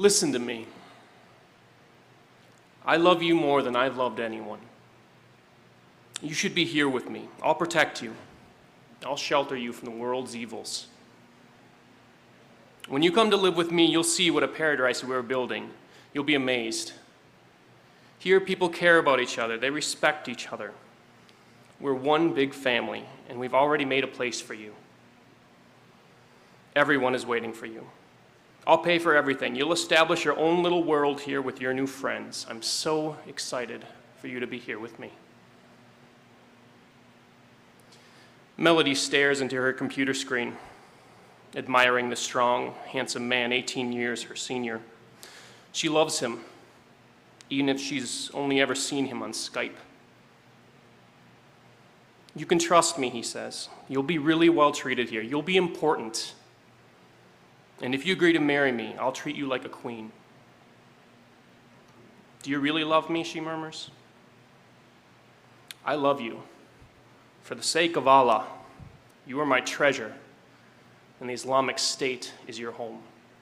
Listen to me. I love you more than I've loved anyone. You should be here with me. I'll protect you. I'll shelter you from the world's evils. When you come to live with me, you'll see what a paradise we're building. You'll be amazed. Here, people care about each other. They respect each other. We're one big family, and we've already made a place for you. Everyone is waiting for you. I'll pay for everything. You'll establish your own little world here with your new friends. I'm so excited for you to be here with me. Melody stares into her computer screen, admiring the strong, handsome man 18 years her senior. She loves him, even if she's only ever seen him on Skype. You can trust me, he says. You'll be really well treated here. You'll be important. And if you agree to marry me, I'll treat you like a queen. Do you really love me, she murmurs. I love you. For the sake of Allah, you are my treasure, and the Islamic State is your home.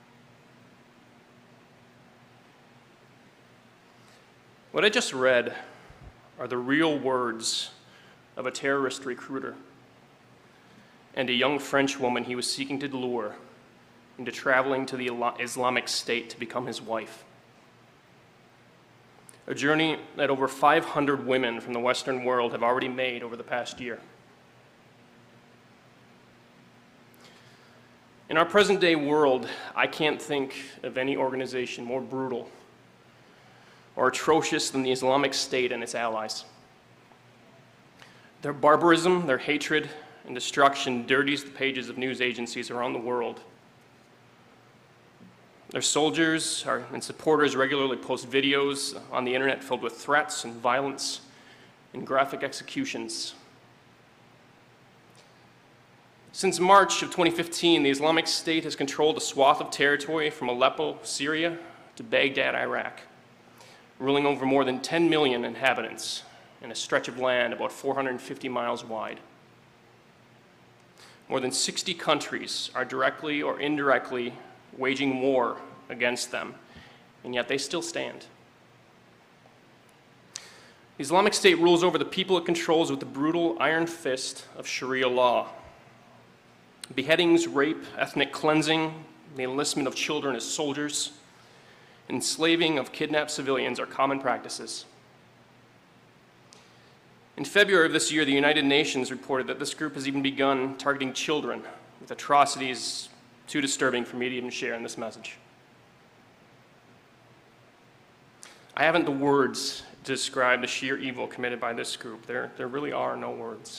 What I just read are the real words of a terrorist recruiter and a young French woman he was seeking to lure into traveling to the Islamic State to become his wife. A journey that over 500 women from the Western world have already made over the past year. In our present-day world, I can't think of any organization more brutal or atrocious than the Islamic State and its allies. Their barbarism, their hatred, and destruction dirties the pages of news agencies around the world. Their soldiers and supporters regularly post videos on the internet filled with threats and violence and graphic executions. Since March of 2015, the Islamic State has controlled a swath of territory from Aleppo, Syria, to Baghdad, Iraq, ruling over more than 10 million inhabitants in a stretch of land about 450 miles wide. More than 60 countries are directly or indirectly waging war against them, and yet they still stand. The Islamic State rules over the people it controls with the brutal iron fist of Sharia law. Beheadings, rape, ethnic cleansing, the enlistment of children as soldiers, enslaving of kidnapped civilians are common practices. In February of this year, the United Nations reported that this group has even begun targeting children with atrocities too disturbing for me to even share in this message. I haven't the words to describe the sheer evil committed by this group. There really are no words.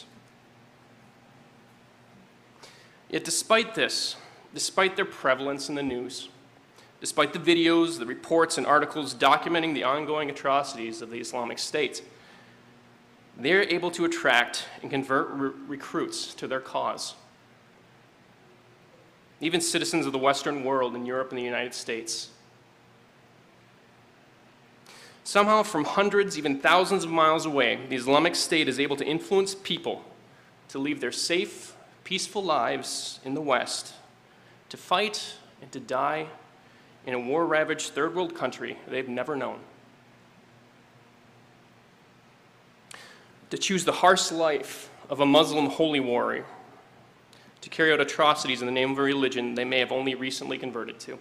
Yet despite this, despite their prevalence in the news, despite the videos, the reports, and articles documenting the ongoing atrocities of the Islamic State, they're able to attract and convert recruits to their cause. Even citizens of the Western world in Europe and the United States. Somehow, from hundreds, even thousands of miles away, the Islamic State is able to influence people to leave their safe, peaceful lives in the West, to fight and to die in a war-ravaged third world country they've never known. To choose the harsh life of a Muslim holy warrior, to carry out atrocities in the name of a religion they may have only recently converted to.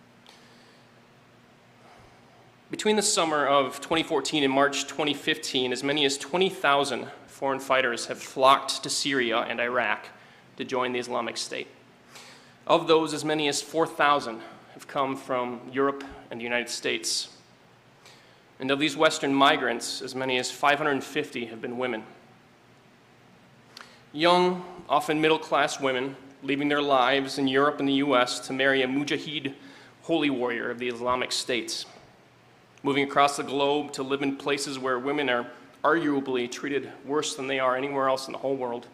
Between the summer of 2014 and March 2015, as many as 20,000 foreign fighters have flocked to Syria and Iraq to join the Islamic State. Of those, as many as 4,000 have come from Europe and the United States. And of these Western migrants, as many as 550 have been women. Young, often middle-class women leaving their lives in Europe and the US to marry a mujahid holy warrior of the Islamic State, moving across the globe to live in places where women are arguably treated worse than they are anywhere else in the whole world.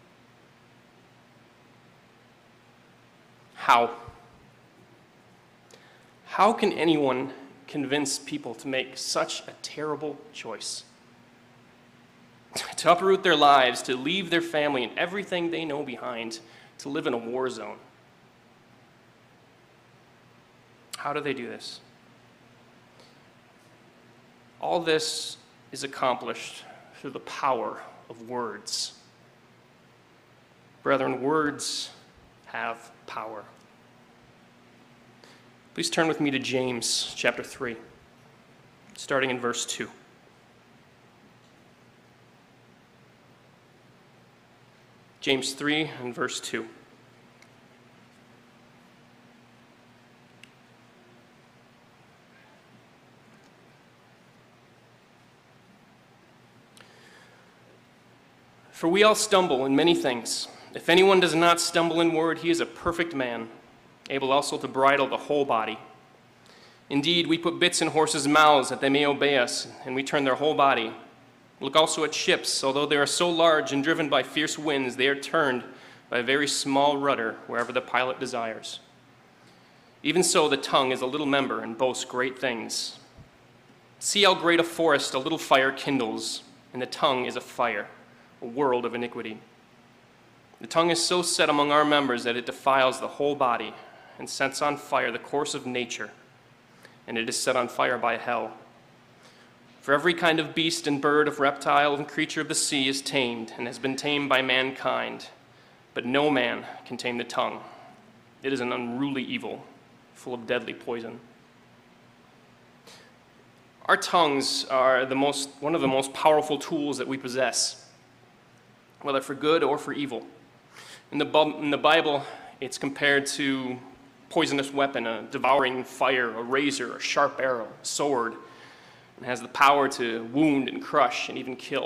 How? How can anyone convince people to make such a terrible choice? To uproot their lives, to leave their family and everything they know behind, to live in a war zone. How do they do this? All this is accomplished through the power of words. Brethren, words have power. Please turn with me to James chapter 3, starting in verse 2. James 3 and verse 2. For we all stumble in many things. If anyone does not stumble in word, he is a perfect man, able also to bridle the whole body. Indeed, we put bits in horses' mouths that they may obey us, and we turn their whole body. Look also at ships. Although they are so large and driven by fierce winds, they are turned by a very small rudder wherever the pilot desires. Even so, the tongue is a little member and boasts great things. See how great a forest a little fire kindles, and the tongue is a fire, a world of iniquity. The tongue is so set among our members that it defiles the whole body and sets on fire the course of nature, and it is set on fire by hell. For every kind of beast and bird, of reptile and creature of the sea is tamed and has been tamed by mankind, but no man can tame the tongue. It is an unruly evil, full of deadly poison. Our tongues are one of the most powerful tools that we possess, whether for good or for evil. In the Bible, it's compared to poisonous weapon, a devouring fire, a razor, a sharp arrow, a sword, and has the power to wound and crush and even kill.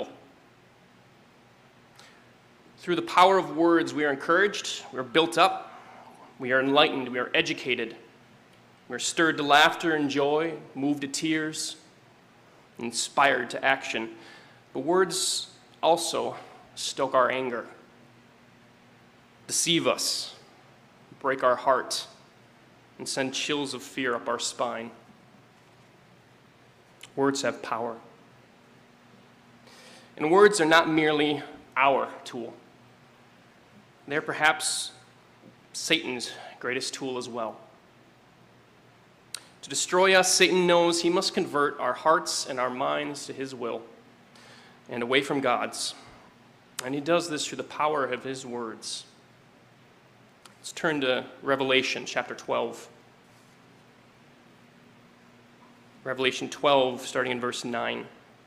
Through the power of words, we are encouraged, we are built up, we are enlightened, we are educated, we are stirred to laughter and joy, moved to tears, inspired to action. But words also stoke our anger, deceive us, break our heart, and send chills of fear up our spine. Words have power. And words are not merely our tool. They're perhaps Satan's greatest tool as well. To destroy us, Satan knows he must convert our hearts and our minds to his will and away from God's. And he does this through the power of his words. Let's turn to Revelation chapter 12. Revelation 12, starting in verse 9.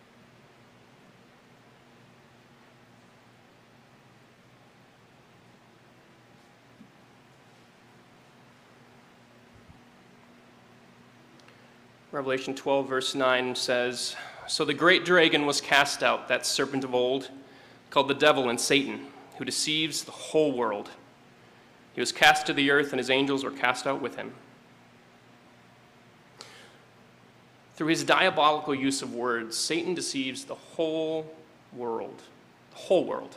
Revelation 12, verse 9 says, "So the great dragon was cast out, that serpent of old, called the devil and Satan, who deceives the whole world. He was cast to the earth, and his angels were cast out with him." Through his diabolical use of words, Satan deceives the whole world. The whole world.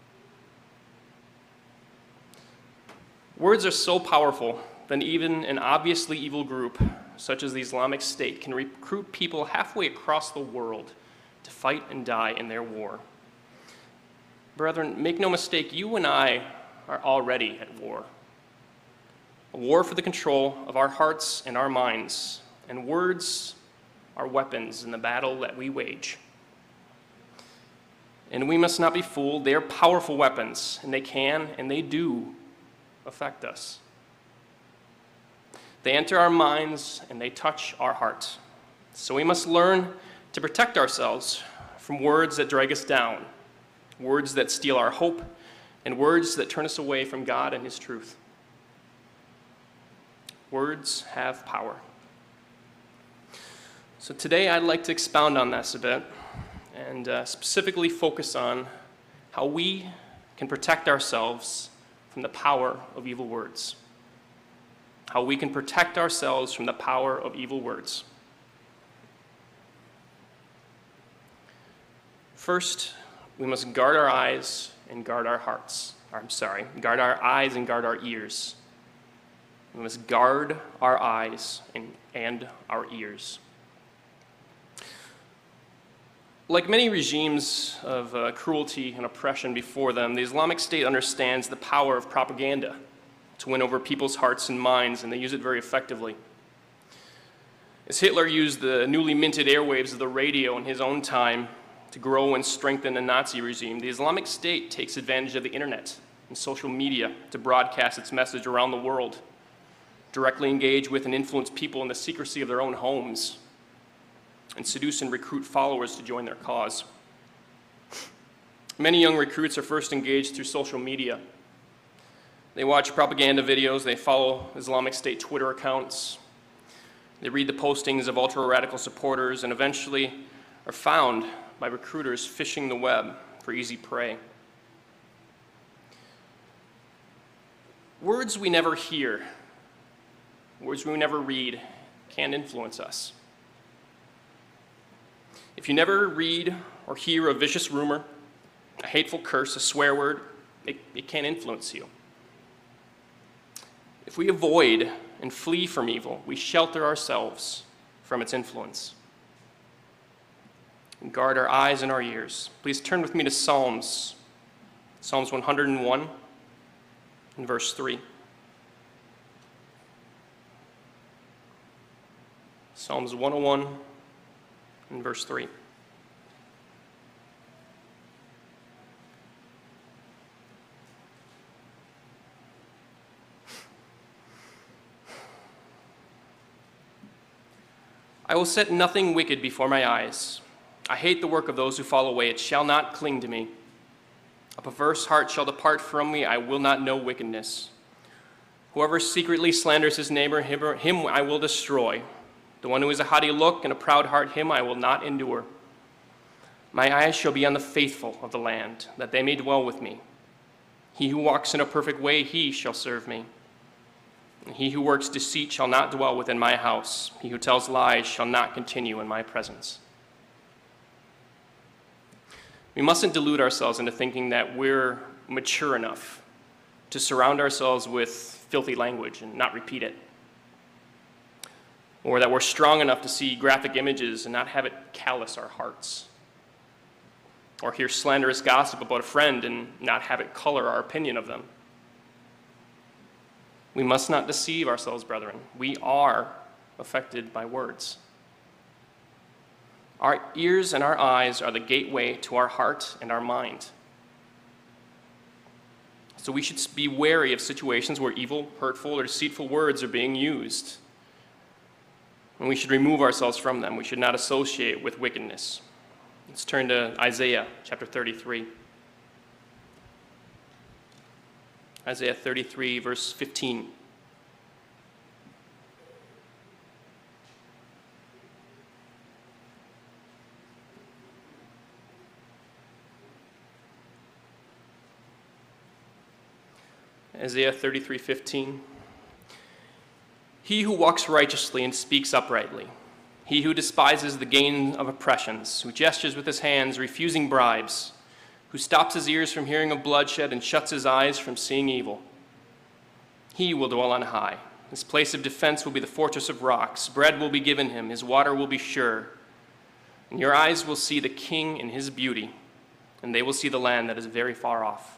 Words are so powerful that even an obviously evil group, such as the Islamic State, can recruit people halfway across the world to fight and die in their war. Brethren, make no mistake, you and I are already at war. A war for the control of our hearts and our minds, and words are weapons in the battle that we wage. And we must not be fooled. They are powerful weapons, and they can and they do affect us. They enter our minds and they touch our heart. So we must learn to protect ourselves from words that drag us down, words that steal our hope, and words that turn us away from God and his truth. Words have power. So today I'd like to expound on this a bit and specifically focus on how we can protect ourselves from the power of evil words. How we can protect ourselves from the power of evil words. First, we must guard our eyes and guard our hearts. Guard our eyes and guard our ears. We must guard our eyes and our ears. Like many regimes of cruelty and oppression before them, the Islamic State understands the power of propaganda to win over people's hearts and minds, and they use it very effectively. As Hitler used the newly minted airwaves of the radio in his own time to grow and strengthen the Nazi regime, the Islamic State takes advantage of the internet and social media to broadcast its message around the world, directly engage with and influence people in the secrecy of their own homes, and seduce and recruit followers to join their cause. Many young recruits are first engaged through social media. They watch propaganda videos, they follow Islamic State Twitter accounts, they read the postings of ultra-radical supporters, and eventually are found by recruiters fishing the web for easy prey. Words we never hear, words we never read, can influence us. If you never read or hear a vicious rumor, a hateful curse, a swear word, it can influence you. If we avoid and flee from evil, we shelter ourselves from its influence. And guard our eyes and our ears. Please turn with me to Psalms 101 and verse 3. Psalms 101 and verse 3. I will set nothing wicked before my eyes. I hate the work of those who fall away. It shall not cling to me. A perverse heart shall depart from me. I will not know wickedness. Whoever secretly slanders his neighbor, him I will destroy. The one who has a haughty look and a proud heart, him I will not endure. My eyes shall be on the faithful of the land, that they may dwell with me. He who walks in a perfect way, he shall serve me. And he who works deceit shall not dwell within my house. He who tells lies shall not continue in my presence. We mustn't delude ourselves into thinking that we're mature enough to surround ourselves with filthy language and not repeat it. Or that we're strong enough to see graphic images and not have it callous our hearts. Or hear slanderous gossip about a friend and not have it color our opinion of them. We must not deceive ourselves, brethren. We are affected by words. Our ears and our eyes are the gateway to our heart and our mind. So we should be wary of situations where evil, hurtful, or deceitful words are being used. And we should remove ourselves from them. We should not associate with wickedness. Let's turn to Isaiah chapter 33. Isaiah 33, verse 15. Isaiah 33:15. He who walks righteously and speaks uprightly, he who despises the gain of oppressions, who gestures with his hands, refusing bribes, who stops his ears from hearing of bloodshed and shuts his eyes from seeing evil. He will dwell on high. His place of defense will be the fortress of rocks. Bread will be given him. His water will be sure. And your eyes will see the king in his beauty, and they will see the land that is very far off.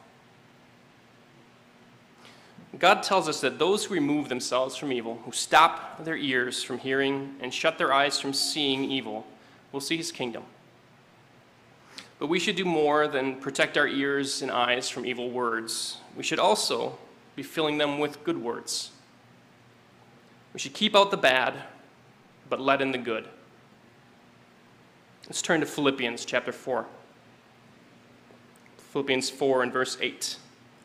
God tells us that those who remove themselves from evil, who stop their ears from hearing and shut their eyes from seeing evil, will see his kingdom. But we should do more than protect our ears and eyes from evil words. We should also be filling them with good words. We should keep out the bad, but let in the good. Let's turn to Philippians chapter 4. Philippians 4 and verse 8.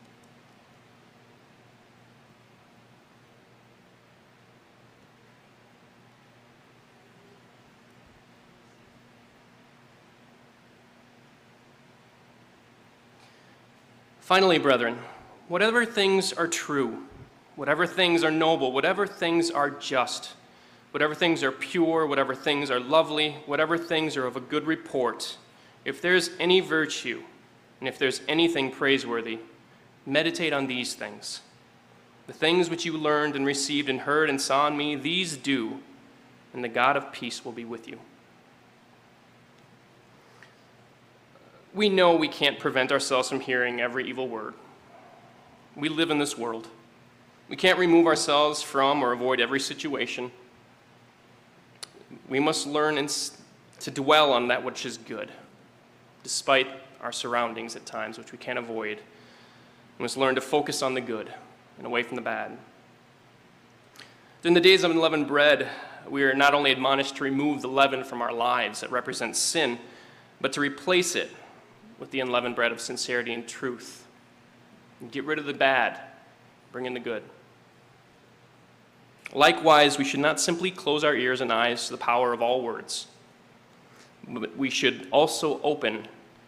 Finally, brethren, whatever things are true, whatever things are noble, whatever things are just, whatever things are pure, whatever things are lovely, whatever things are of a good report, if there's any virtue, and if there's anything praiseworthy, meditate on these things. The things which you learned and received and heard and saw in me, these do, and the God of peace will be with you. We know we can't prevent ourselves from hearing every evil word. We live in this world. We can't remove ourselves from or avoid every situation. we must learn to dwell on that which is good, despite our surroundings at times, which we can't avoid. We must learn to focus on the good and away from the bad. During the days of unleavened bread, we are not only admonished to remove the leaven from our lives that represents sin, but to replace it with the unleavened bread of sincerity and truth. And get rid of the bad, bring in the good. Likewise, we should not simply close our ears and eyes to the power of all words, but we should also open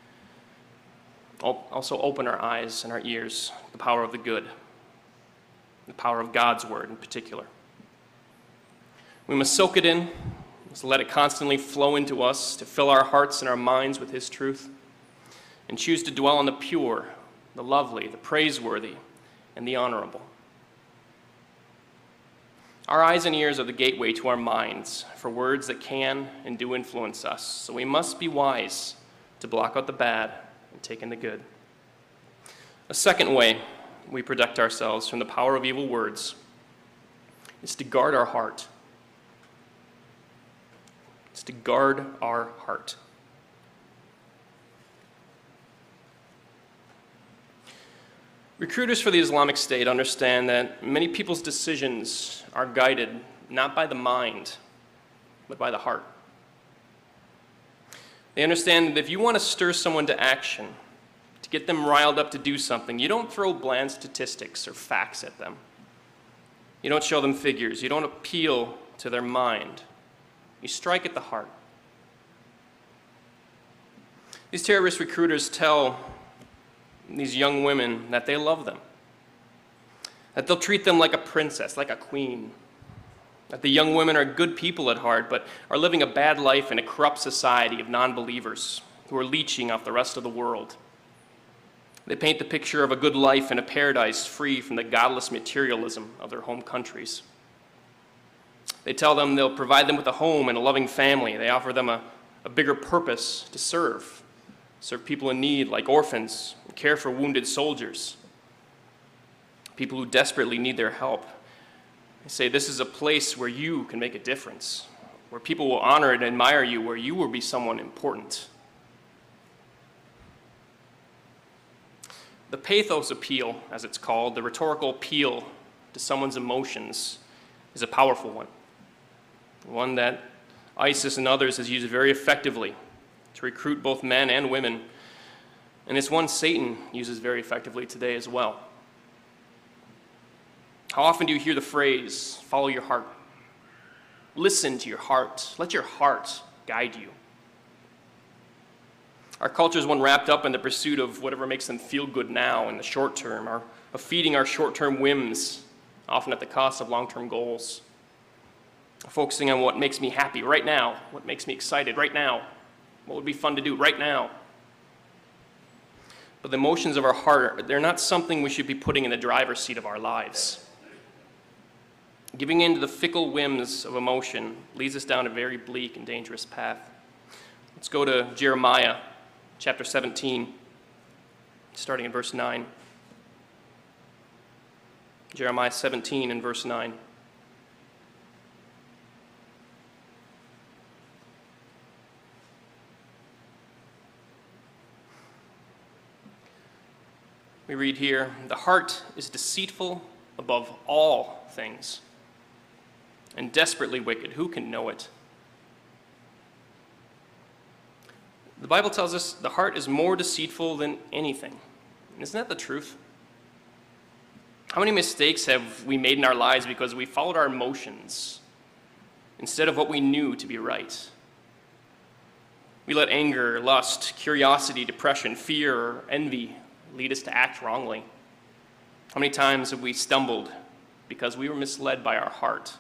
our eyes and our ears to the power of the good, the power of God's word in particular. We must soak it in, must let it constantly flow into us to fill our hearts and our minds with his truth, and choose to dwell on the pure, the lovely, the praiseworthy, and the honorable. Our eyes and ears are the gateway to our minds for words that can and do influence us, so we must be wise to block out the bad and take in the good. A second way we protect ourselves from the power of evil words is to guard our heart. It's to guard our heart. Recruiters for the Islamic State understand that many people's decisions are guided not by the mind, but by the heart. They understand that if you want to stir someone to action, to get them riled up to do something, you don't throw bland statistics or facts at them. You don't show them figures. You don't appeal to their mind. You strike at the heart. These terrorist recruiters tell these young women that they love them, that they'll treat them like a princess, like a queen, that the young women are good people at heart, but are living a bad life in a corrupt society of non-believers who are leeching off the rest of the world. They paint the picture of a good life in a paradise free from the godless materialism of their home countries. They tell them they'll provide them with a home and a loving family. They offer them a bigger purpose to serve people in need like orphans, and care for wounded soldiers, people who desperately need their help. They say this is a place where you can make a difference, where people will honor and admire you, where you will be someone important. The pathos appeal, as it's called, the rhetorical appeal to someone's emotions, is a powerful one that ISIS and others has used very effectively to recruit both men and women, and it's one Satan uses very effectively today as well. How often do you hear the phrase, follow your heart? Listen to your heart. Let your heart guide you. Our culture is one wrapped up in the pursuit of whatever makes them feel good now in the short term, or of feeding our short-term whims, often at the cost of long-term goals. Focusing on what makes me happy right now, what makes me excited right now, what would be fun to do right now. But the emotions of our heart, they're not something we should be putting in the driver's seat of our lives. Giving in to the fickle whims of emotion leads us down a very bleak and dangerous path. Let's go to Jeremiah chapter 17, starting in verse 9. Jeremiah 17 and verse 9. We read here, the heart is deceitful above all things and desperately wicked. Who can know it? The Bible tells us the heart is more deceitful than anything. Isn't that the truth? How many mistakes have we made in our lives because we followed our emotions instead of what we knew to be right? We let anger, lust, curiosity, depression, fear, or envy lead us to act wrongly. How many times have we stumbled because we were misled by our heart?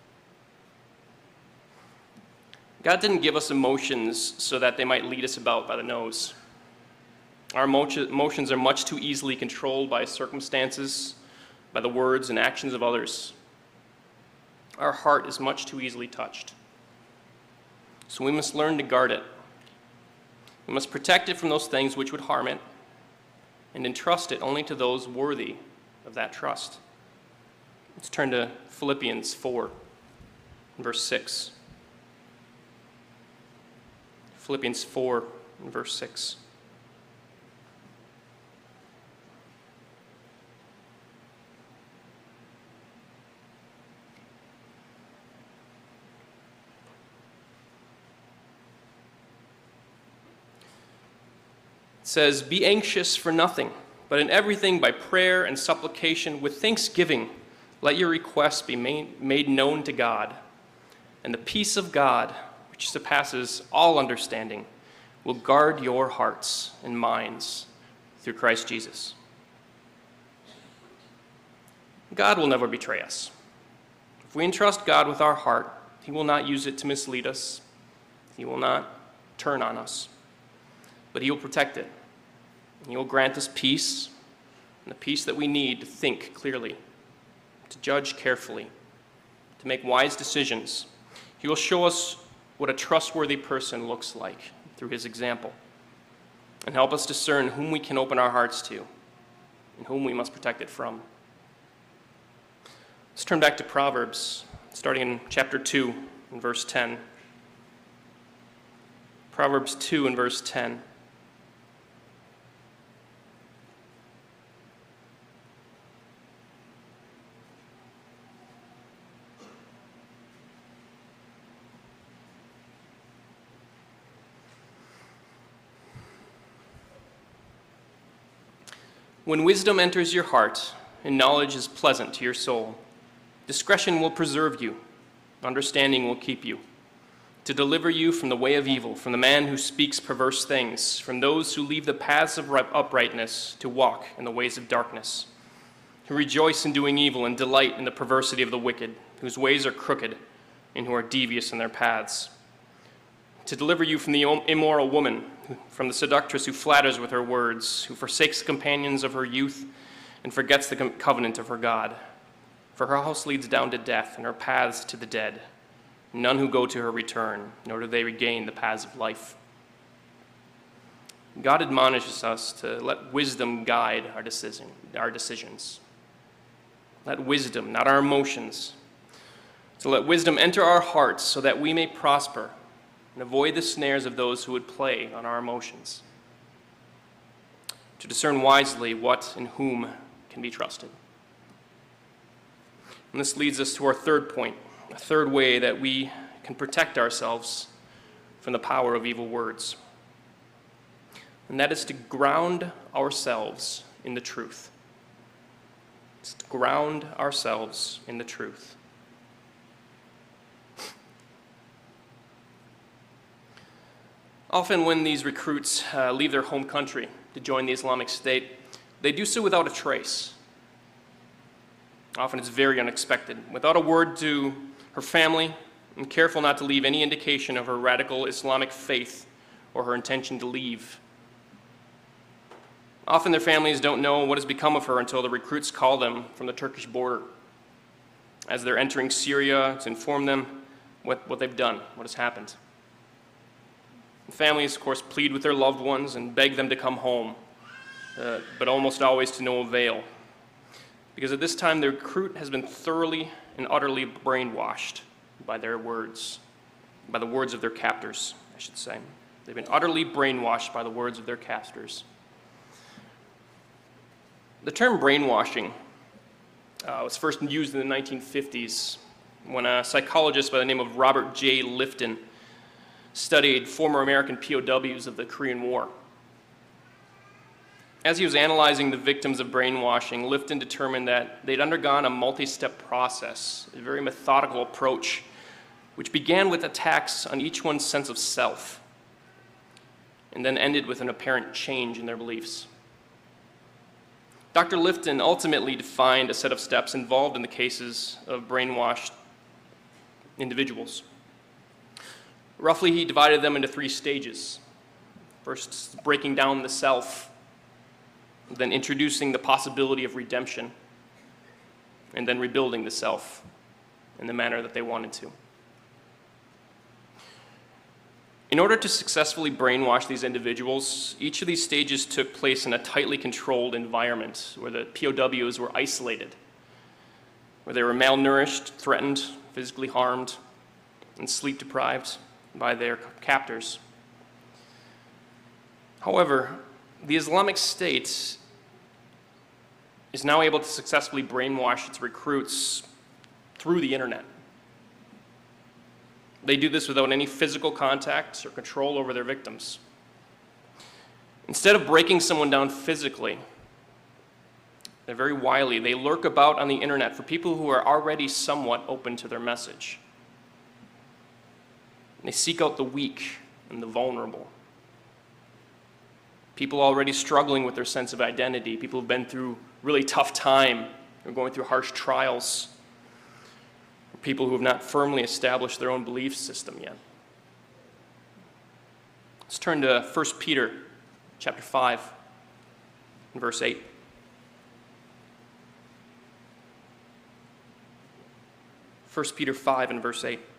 God didn't give us emotions so that they might lead us about by the nose. Our emotions are much too easily controlled by circumstances, by the words and actions of others. Our heart is much too easily touched. So we must learn to guard it. We must protect it from those things which would harm it, and entrust it only to those worthy of that trust. Let's turn to Philippians 4, verse 6. Philippians 4 and verse 6. It says, "Be anxious for nothing, but in everything by prayer and supplication with thanksgiving, let your requests be made known to God. And the peace of God, which surpasses all understanding, will guard your hearts and minds through Christ Jesus." God will never betray us. If we entrust God with our heart, He will not use it to mislead us. He will not turn on us, but He will protect it. He will grant us peace, and the peace that we need to think clearly, to judge carefully, to make wise decisions. He will show us what a trustworthy person looks like through His example, and help us discern whom we can open our hearts to and whom we must protect it from. Let's turn back to Proverbs, starting in chapter 2 and verse 10. Proverbs 2 and verse 10. When wisdom enters your heart and knowledge is pleasant to your soul, discretion will preserve you, understanding will keep you, to deliver you from the way of evil, from the man who speaks perverse things, from those who leave the paths of uprightness to walk in the ways of darkness, who rejoice in doing evil and delight in the perversity of the wicked, whose ways are crooked and who are devious in their paths, to deliver you from the immoral woman, from the seductress who flatters with her words, who forsakes the companions of her youth and forgets the covenant of her God. For her house leads down to death, and her paths to the dead. None who go to her return, nor do they regain the paths of life. God admonishes us to let wisdom guide our decisions. Let wisdom, not our emotions, to let wisdom enter our hearts so that we may prosper and avoid the snares of those who would play on our emotions, to discern wisely what and whom can be trusted. And this leads us to our third point, a third way that we can protect ourselves from the power of evil words. And that is to ground ourselves in the truth. It's to ground ourselves in the truth. Often when these recruits leave their home country to join the Islamic State, they do so without a trace. Often it's very unexpected, without a word to her family, and careful not to leave any indication of her radical Islamic faith or her intention to leave. Often their families don't know what has become of her until the recruits call them from the Turkish border as they're entering Syria to inform them what they've done, what has happened. Families, of course, plead with their loved ones and beg them to come home, but almost always to no avail. Because at this time, the recruit has been thoroughly and utterly brainwashed by their words, by the words of their captors, I should say. They've been utterly brainwashed by the words of their captors. The term brainwashing was first used in the 1950s when a psychologist by the name of Robert J. Lifton studied former American POWs of the Korean War. As he was analyzing the victims of brainwashing, Lifton determined that they'd undergone a multi-step process, a very methodical approach, which began with attacks on each one's sense of self, and then ended with an apparent change in their beliefs. Dr. Lifton ultimately defined a set of steps involved in the cases of brainwashed individuals. Roughly, he divided them into 3 stages. First, breaking down the self, then introducing the possibility of redemption, and then rebuilding the self in the manner that they wanted to. In order to successfully brainwash these individuals, each of these stages took place in a tightly controlled environment where the POWs were isolated, where they were malnourished, threatened, physically harmed, and sleep deprived by their captors. However, the Islamic State is now able to successfully brainwash its recruits through the internet. They do this without any physical contact or control over their victims. Instead of breaking someone down physically, they're very wily. They lurk about on the internet for people who are already somewhat open to their message. They seek out the weak and the vulnerable. People already struggling with their sense of identity, people who've been through really tough time, or going through harsh trials, people who have not firmly established their own belief system yet. Let's turn to 1 Peter chapter 5 and verse 8. First Peter 5 and verse 8.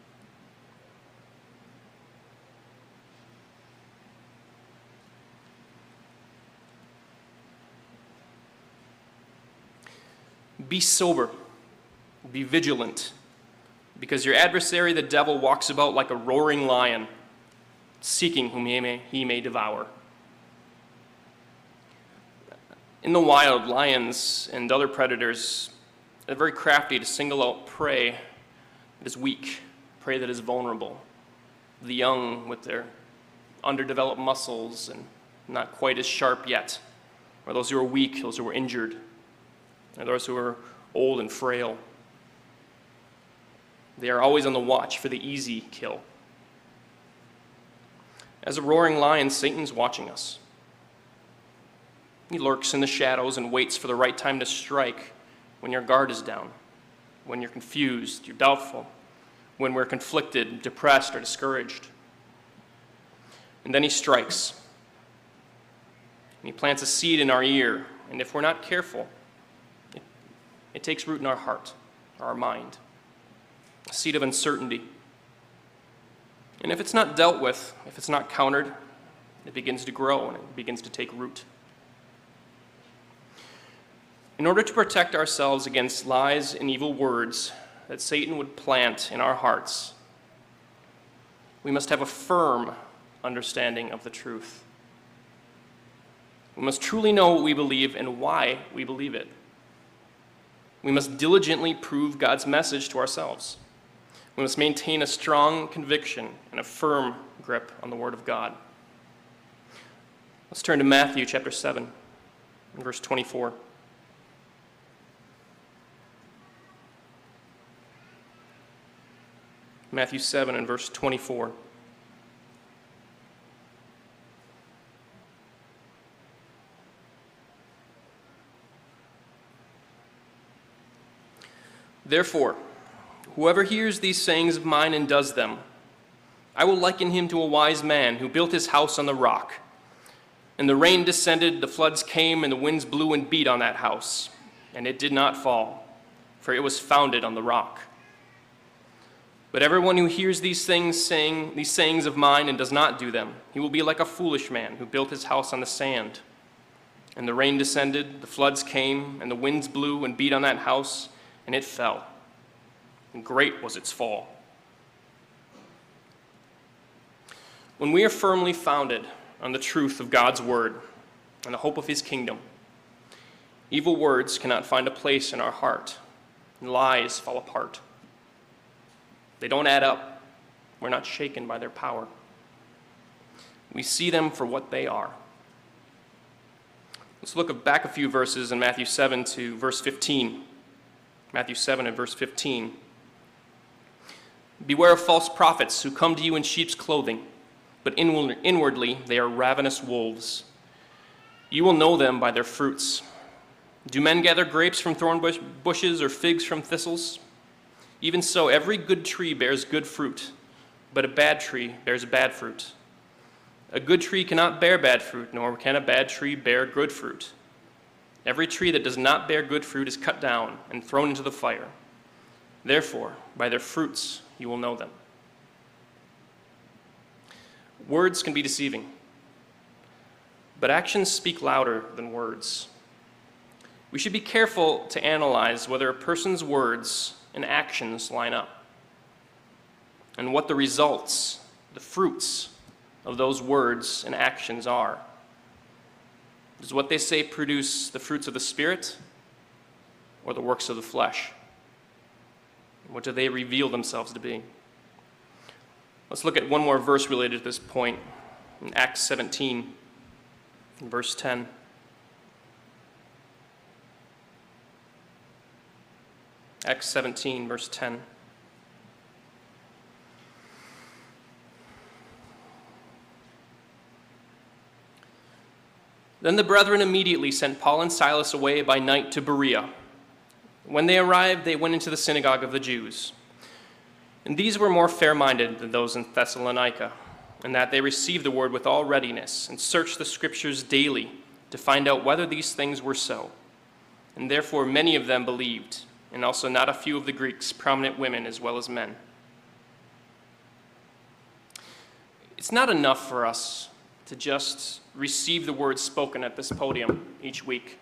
Be sober, be vigilant, because your adversary the devil walks about like a roaring lion, seeking whom he may devour. In the wild, lions and other predators are very crafty to single out prey that is weak, prey that is vulnerable. The young with their underdeveloped muscles and not quite as sharp yet, or those who are weak, those who are injured, or those who are old and frail. They are always on the watch for the easy kill. As a roaring lion, Satan's watching us. He lurks in the shadows and waits for the right time to strike when your guard is down, when you're confused, you're doubtful, when we're conflicted, depressed, or discouraged. And then he strikes. And he plants a seed in our ear, and if we're not careful, it takes root in our heart, our mind, a seed of uncertainty. And if it's not dealt with, if it's not countered, it begins to grow and it begins to take root. In order to protect ourselves against lies and evil words that Satan would plant in our hearts, we must have a firm understanding of the truth. We must truly know what we believe and why we believe it. We must diligently prove God's message to ourselves. We must maintain a strong conviction and a firm grip on the Word of God. Let's turn to Matthew chapter 7, and verse 24. Matthew 7 and verse 24. Therefore, whoever hears these sayings of mine and does them, I will liken him to a wise man who built his house on the rock. And the rain descended, the floods came, and the winds blew and beat on that house, and it did not fall, for it was founded on the rock. But everyone who hears these sayings of mine and does not do them, he will be like a foolish man who built his house on the sand. And the rain descended, the floods came, and the winds blew and beat on that house, and it fell. And great was its fall. When we are firmly founded on the truth of God's word and the hope of his kingdom, evil words cannot find a place in our heart, and lies fall apart. They don't add up. We're not shaken by their power. We see them for what they are. Let's look back a few verses in Matthew 7 to verse 15. Matthew 7 and verse 15. Beware of false prophets who come to you in sheep's clothing, but inwardly they are ravenous wolves. You will know them by their fruits. Do men gather grapes from thorn bushes or figs from thistles? Even so, every good tree bears good fruit, but a bad tree bears bad fruit. A good tree cannot bear bad fruit, nor can a bad tree bear good fruit. Every tree that does not bear good fruit is cut down and thrown into the fire. Therefore, by their fruits you will know them. Words can be deceiving, but actions speak louder than words. We should be careful to analyze whether a person's words and actions line up, and what the results, the fruits of those words and actions are. Does what they say produce the fruits of the Spirit or the works of the flesh? What do they reveal themselves to be? Let's look at one more verse related to this point in Acts 17, verse 10. Acts 17, verse 10. Then the brethren immediately sent Paul and Silas away by night to Berea. When they arrived, they went into the synagogue of the Jews. And these were more fair-minded than those in Thessalonica, in that they received the word with all readiness and searched the Scriptures daily to find out whether these things were so. And therefore many of them believed, and also not a few of the Greeks, prominent women as well as men. It's not enough for us to just receive the words spoken at this podium each week.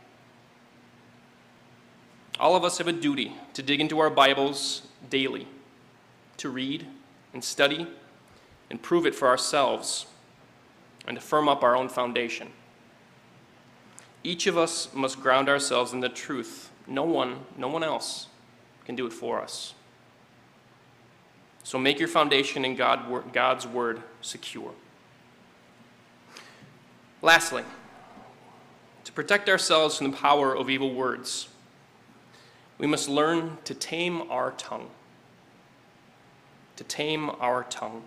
All of us have a duty to dig into our Bibles daily, to read and study and prove it for ourselves, and to firm up our own foundation. Each of us must ground ourselves in the truth. No one else can do it for us. So make your foundation in God's word secure. Lastly, to protect ourselves from the power of evil words, we must learn to tame our tongue. To tame our tongue.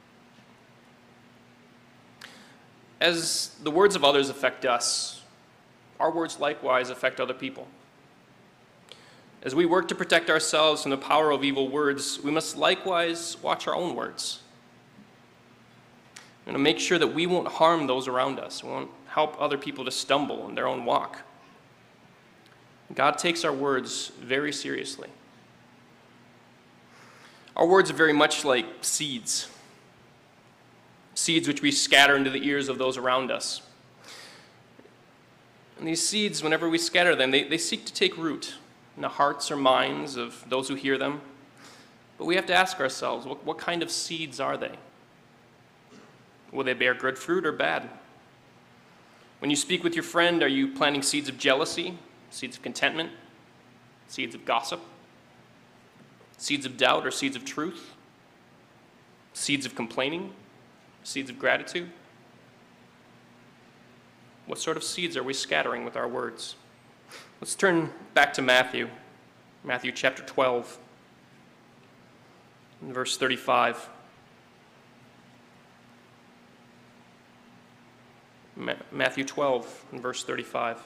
As the words of others affect us, our words likewise affect other people. As we work to protect ourselves from the power of evil words, we must likewise watch our own words. And to make sure that we won't harm those around us. We won't help other people to stumble in their own walk. God takes our words very seriously. Our words are very much like seeds. Seeds which we scatter into the ears of those around us. And these seeds, whenever we scatter them, they seek to take root in the hearts or minds of those who hear them. But we have to ask ourselves, what kind of seeds are they? Will they bear good fruit or bad? When you speak with your friend, are you planting seeds of jealousy, seeds of contentment, seeds of gossip, seeds of doubt or seeds of truth, seeds of complaining, seeds of gratitude? What sort of seeds are we scattering with our words? Let's turn back to Matthew chapter 12, and verse 35. Matthew 12 and verse 35.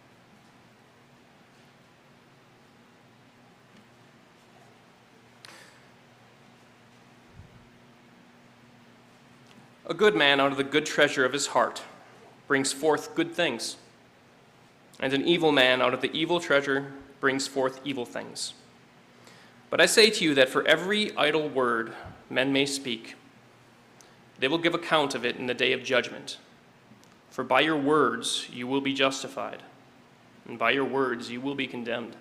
A good man out of the good treasure of his heart brings forth good things, and an evil man out of the evil treasure brings forth evil things. But I say to you that for every idle word men may speak, they will give account of it in the day of judgment. For by your words you will be justified, and by your words you will be condemned.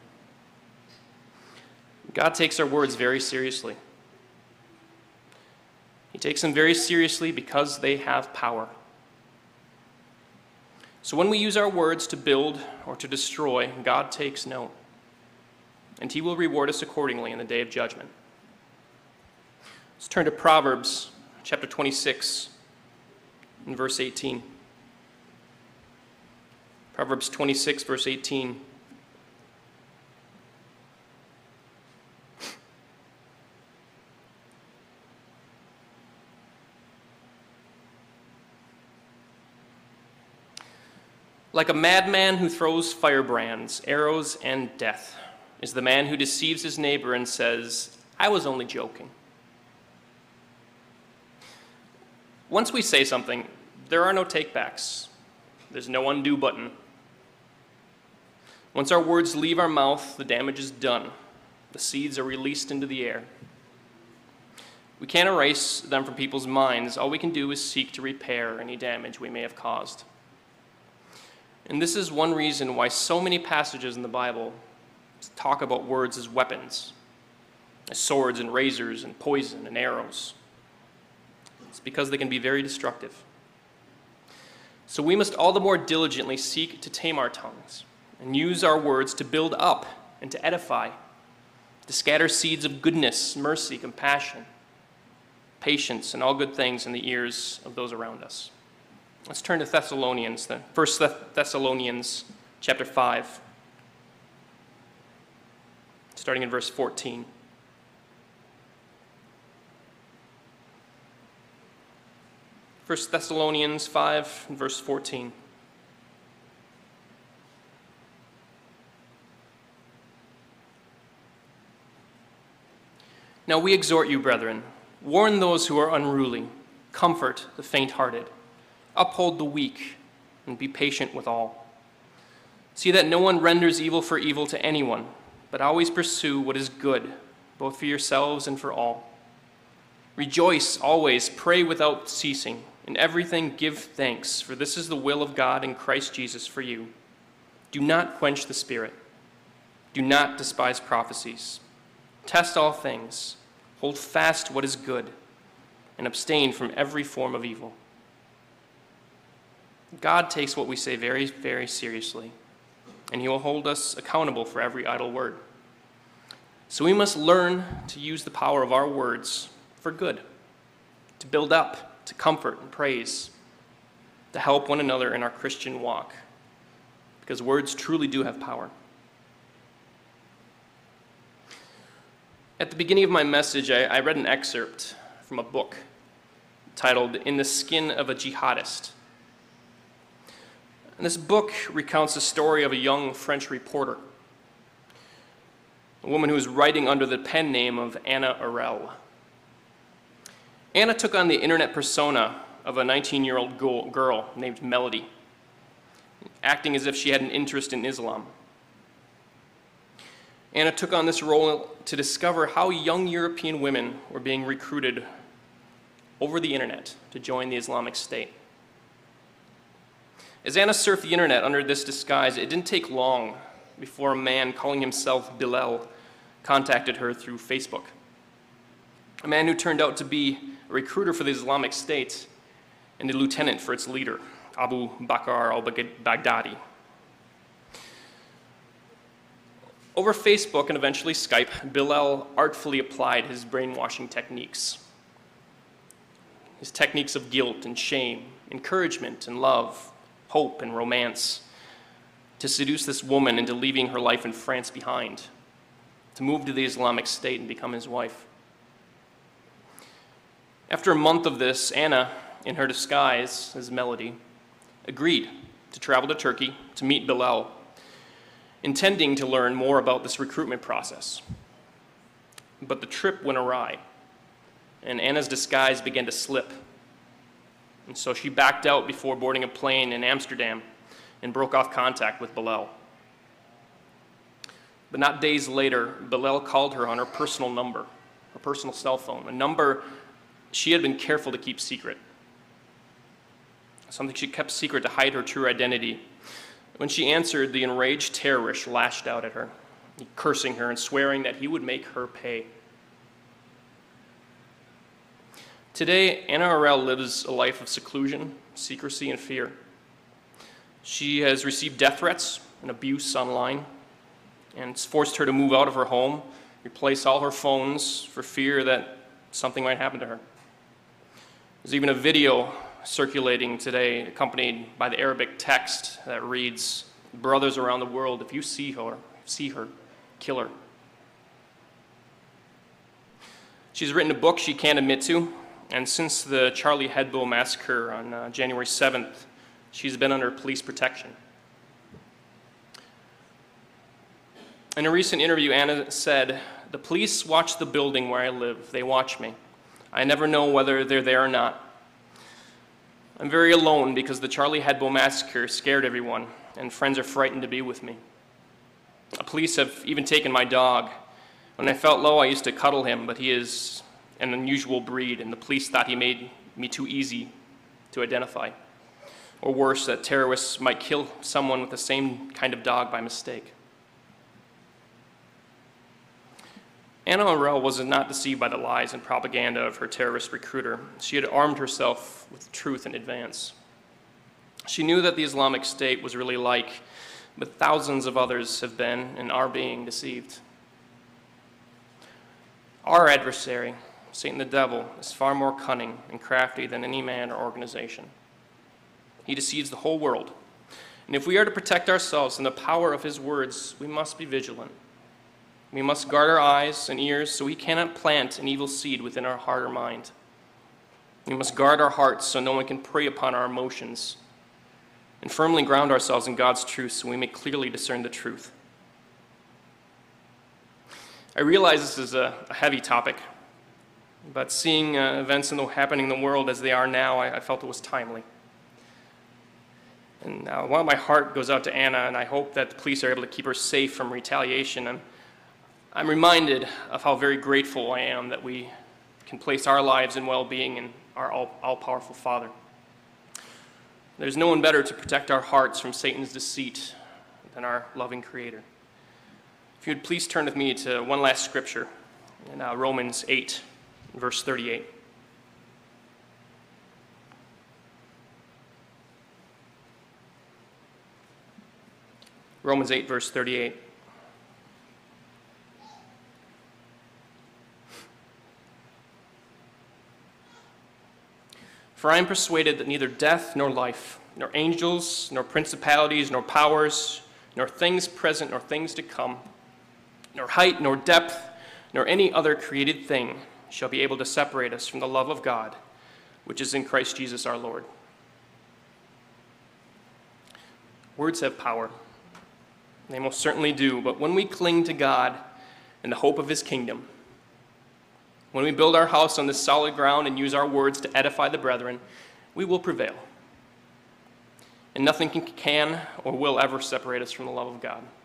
God takes our words very seriously. He takes them very seriously because they have power. So when we use our words to build or to destroy, God takes note, and he will reward us accordingly in the day of judgment. Let's turn to Proverbs chapter 26 and verse 18. Proverbs 26, verse 18. Like a madman who throws firebrands, arrows, and death is the man who deceives his neighbor and says, I was only joking. Once we say something, there are no takebacks. There's no undo button. Once our words leave our mouth, the damage is done. The seeds are released into the air. We can't erase them from people's minds. All we can do is seek to repair any damage we may have caused. And this is one reason why so many passages in the Bible talk about words as weapons, as swords and razors and poison and arrows. It's because they can be very destructive. So we must all the more diligently seek to tame our tongues and use our words to build up and to edify, to scatter seeds of goodness, mercy, compassion, patience, and all good things in the ears of those around us. Let's turn to Thessalonians, then. 1 Thessalonians chapter 5, starting in verse 14. First Thessalonians 5, verse 14. Now we exhort you, brethren, warn those who are unruly, comfort the faint-hearted, uphold the weak, and be patient with all. See that no one renders evil for evil to anyone, but always pursue what is good, both for yourselves and for all. Rejoice always, pray without ceasing. In everything give thanks, for this is the will of God in Christ Jesus for you. Do not quench the Spirit. Do not despise prophecies. Test all things. Hold fast what is good, and abstain from every form of evil. God takes what we say very, very seriously, and he will hold us accountable for every idle word. So we must learn to use the power of our words for good, to build up, to comfort and praise, to help one another in our Christian walk, because words truly do have power. At the beginning of my message, I read an excerpt from a book titled In the Skin of a Jihadist. And this book recounts the story of a young French reporter, a woman who was writing under the pen name of Anna Arel. Anna took on the internet persona of a 19-year-old girl named Melody, acting as if she had an interest in Islam. Anna took on this role to discover how young European women were being recruited over the internet to join the Islamic State. As Anna surfed the internet under this disguise, it didn't take long before a man calling himself Bilal contacted her through Facebook. A man who turned out to be a recruiter for the Islamic State and a lieutenant for its leader, Abu Bakr al-Baghdadi. Over Facebook and eventually Skype, Bilal artfully applied his brainwashing techniques. His techniques of guilt and shame, encouragement and love, hope and romance, to seduce this woman into leaving her life in France behind, to move to the Islamic State and become his wife. After a month of this, Anna, in her disguise as Melody, agreed to travel to Turkey to meet Bilal, intending to learn more about this recruitment process. But the trip went awry, and Anna's disguise began to slip. And so she backed out before boarding a plane in Amsterdam and broke off contact with Bilal. But not days later, Bilal called her on her personal number, her personal cell phone, a number she had been careful to keep secret, something she kept secret to hide her true identity. When she answered, the enraged terrorist lashed out at her, cursing her and swearing that he would make her pay. Today, Anna Arel lives a life of seclusion, secrecy, and fear. She has received death threats and abuse online, and it's forced her to move out of her home, replace all her phones for fear that something might happen to her. There's even a video circulating today accompanied by the Arabic text that reads, "Brothers around the world, if you see her, kill her." She's written a book she can't admit to, and since the Charlie Hebdo massacre on January 7th, she's been under police protection. In a recent interview, Anna said, "The police watch the building where I live. They watch me. I never know whether they're there or not. I'm very alone because the Charlie Hebdo massacre scared everyone, and friends are frightened to be with me. The police have even taken my dog. When I felt low, I used to cuddle him, but he is an unusual breed, and the police thought he made me too easy to identify. Or worse, that terrorists might kill someone with the same kind of dog by mistake." Anna Morell was not deceived by the lies and propaganda of her terrorist recruiter. She had armed herself with truth in advance. She knew that the Islamic State was really like, but thousands of others have been and are being deceived. Our adversary, Satan the devil, is far more cunning and crafty than any man or organization. He deceives the whole world. And if we are to protect ourselves in the power of his words, we must be vigilant. We must guard our eyes and ears so he cannot plant an evil seed within our heart or mind. We must guard our hearts so no one can prey upon our emotions, and firmly ground ourselves in God's truth so we may clearly discern the truth. I realize this is a heavy topic, but seeing events happening in the world as they are now, I felt it was timely. And while my heart goes out to Anna, and I hope that the police are able to keep her safe from retaliation, I'm reminded of how very grateful I am that we can place our lives and well-being in our all-powerful Father. There's no one better to protect our hearts from Satan's deceit than our loving Creator. If you would please turn with me to one last scripture in Romans 8, verse 38. Romans 8, verse 38. For I am persuaded that neither death nor life, nor angels, nor principalities, nor powers, nor things present, nor things to come, nor height, nor depth, nor any other created thing shall be able to separate us from the love of God, which is in Christ Jesus our Lord. Words have power. They most certainly do, but when we cling to God and the hope of his kingdom, when we build our house on this solid ground and use our words to edify the brethren, we will prevail. And nothing can or will ever separate us from the love of God.